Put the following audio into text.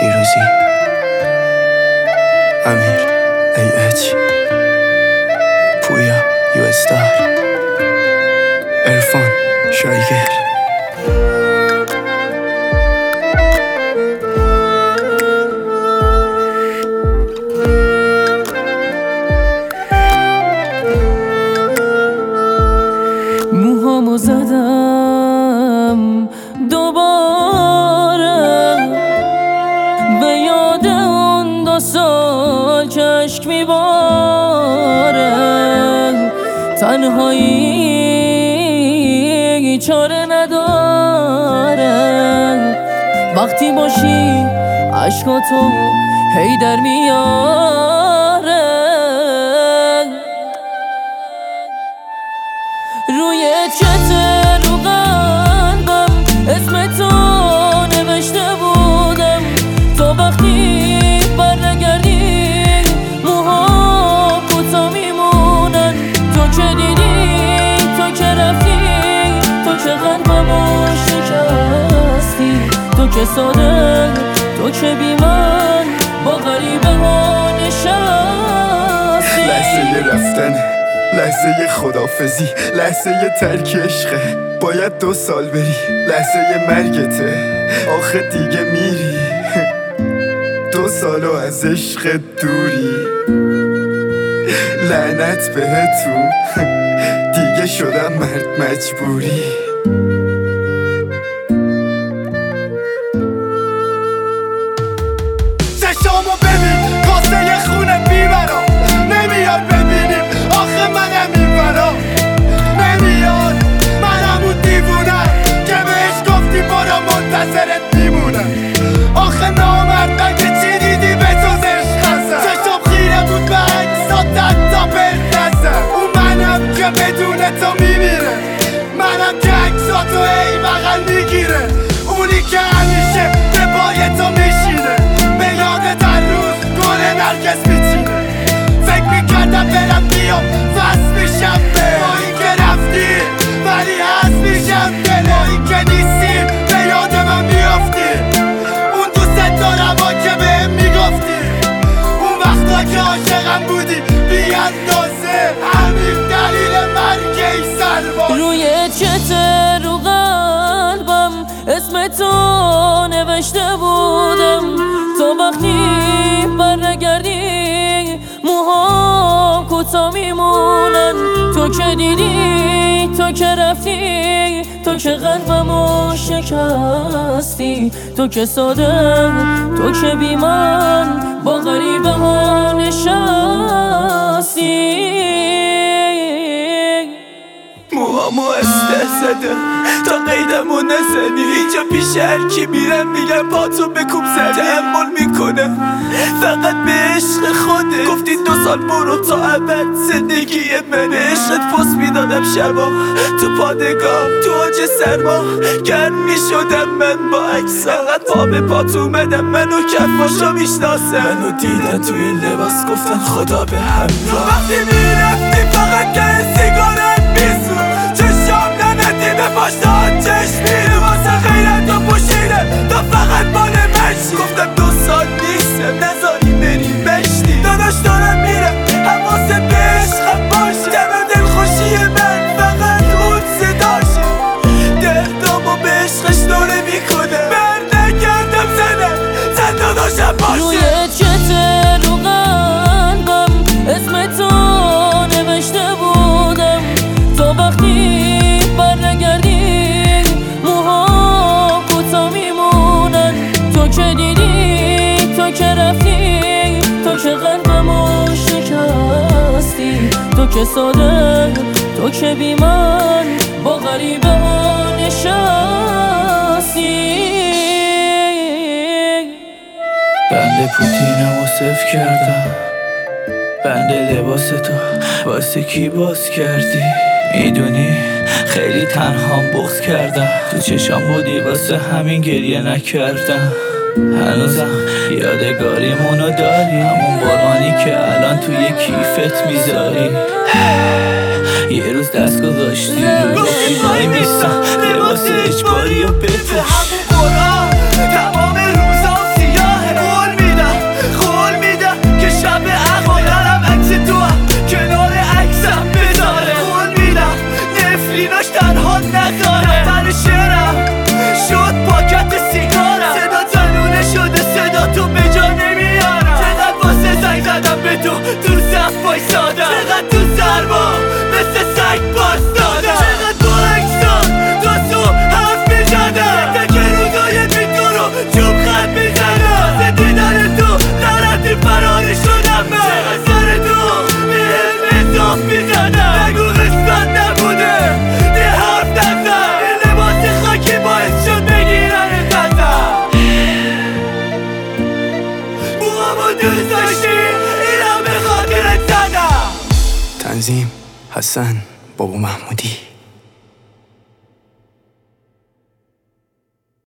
فیروزی، امیر، AH، پویا، یو استار، عرفان، شایگر. موهامو زدم دوباره به یاد اون 2 سال که عشق میباره. تنهایی چاره نداره، وقتی باشی عشقاتو هی در میاره. روی چت رو قلبم اسم تو نوشته بودم. تو وقتی برنگردی موها کوتا میمونن. تو که دیدی، تو که رفتی، تو که قلبمو شکستی. تو که ساده، تو که بی من با غریبه ها نشستی. لحظه رفتن، لحظه خدافزی، لحظه ترک عشقه، باید 2 سال بری. لحظه مرگته، آخه دیگه میری. 2 سالو از عشق دوری، لعنت بهتون، دیگه شدم مرد مجبوری. چشامو ببین، کاسه خونه بیبرام نمیاد ببینیم. آخه منم این برا نمیاد، منم اون دیوونم که بهش گفتی برا منتظرت میمونم. آخه نامرد که چی دیدی به جز عشق هستم. چشم خیره بود به عکسات حتی بلتزم. اون منم که بدون تو میمیره، منم که عکساتو ای بغل میگیره. اونی که همیشه به پای تو میشینه، به یادت هر روز گل نرگس میچینه. فکر میکردم برم بیام وصل میشم به ما این که رفتی، ولی هست میشم دل ما این که نیستیم به یاد من میافتی. اون دوست دارم ها که بهم میگفتی، اون وقتا که عاشقم بودی بی اندازه. همین دلیل مرگ ای سرباز. روی چت رو قلبم اسم تو نوشته بودم. تو وقتی برنگردی موهام کوتا میمونن. تو که دیدی، تو که رفتی، تو که قلبمو شکستی. تو که ساده، تو که بی من با غریبه ها نشستی. موهامو استه زده تا قیدمو نزنی. اینجا پیش هر کی میرم میگم پاتو بکوب زدی. تحمل میکنه فقط به عشق خوده. گفتی 2 سال برو تا ابد زندگی منه. عشقت پست میدادم شبا تو پادگاه، تو آج سرما گرم میشدم من با عکسا. انقدر پا به پات اومدم منو کفاشا میشناسم. منو دیدن تو این لباس گفتن خدا به همراه. وقتی میرفتی فقط که سیگارت میسون. چشم ننتی به پاشتان چشمیره، واسه غیرت و پوشیره تا فقط مال منشی. گفتم 2 سال نیستم نذاری بری بشتی. داداش دارم میرم حواست به عشقم باشه. دم دلخوشی من فقط اون صداشه. دردامو به عشقش دوره میکنه. بر نکردم زنم زن داداشم باشه. روی چت رو قلبم اسم تو نوشته بودم. تو وقتی برنگردی موها کوتا میمونن. تو که دیدی، تو که رفتی، تو که قلبمو شکستی. تو که ساده، تو که بی من با غریبه ها نشستی. بنده پوتینمو صفر کردم، بنده لباس تو واسه کی باز کردی؟ میدونی خیلی تنهام بغض کردم. تو چشام بودی واسه همین گریه نکردم. هنوزم یادگاریمونو داری، همون بارانی که الان توی کیفت میذاری. یه روز دست گذاشتی روی چیزایی میستم، لباس اجباری و بپوش. تمام روزا سیاهه، نظیم، حسن، بابا محمودی.